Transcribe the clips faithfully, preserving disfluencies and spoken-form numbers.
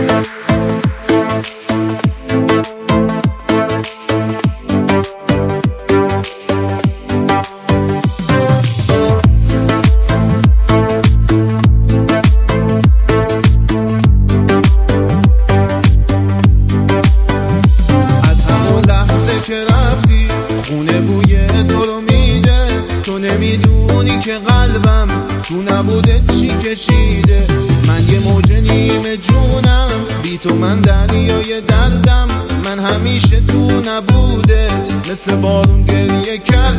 خونه بوی تو رو میده، تو نمیدونی که قلبم تو نبوده چی کشیده. من یه موج نیمه جونم، بی تو من دریای دردم. من همیشه تو نبودت مثل بارون گریه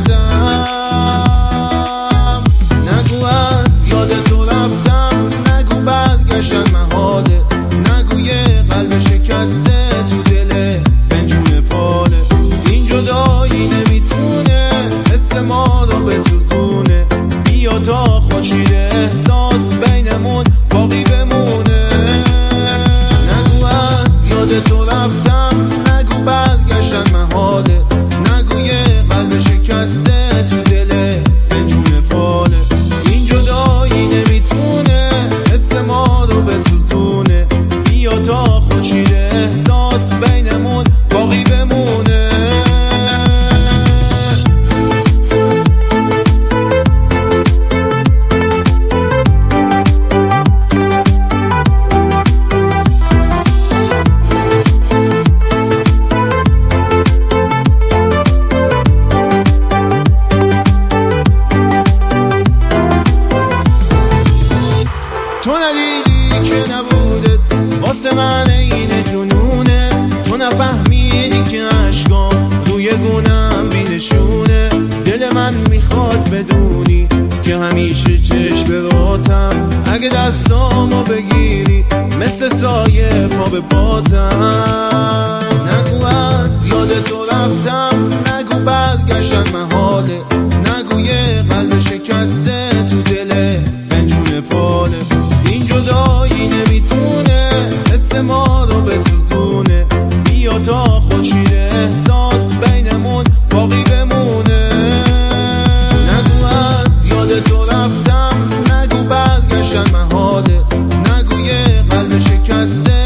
کردم. نگو از یاد تو رفتم، نگو برگشتن محاله، نگو یه قلب شکسته تو دل فنجون فاله. این جدایی نمیتونه حس ما رو بسوزونه، بیا تا خورشید احساس بینمون باقی بمونه. نگو از یاد تو رفتم، نگو برگشتن محاله، نگو یه قلب شکسته تو دل فنجون فاله. این جدایی نمیتونه حس ما رو بسوزونه، بیا تا خورشید احساس بینمون باقی بمونه. تو ندیدی که نبودت واسه من این جنونه، تو نفهمیدی که عشقام روی گونم بینشونه. دل من میخواد بدونی که همیشه چشم راتم، اگه دستامو بگیری مثل سایه پا به پاتم. نگو از یاد تو رفتم، نگو برگشتن محاله، نگو یه قلب شکسته تو دل فنجون فاله. این جدایی نمیتونه حس ما رو بسوزونه، بیا تا خورشید احساس بینمون باقی بمونه. نگو از یاد تو رفتم، نگو برگشتن محاله، نگو یه قلب شکسته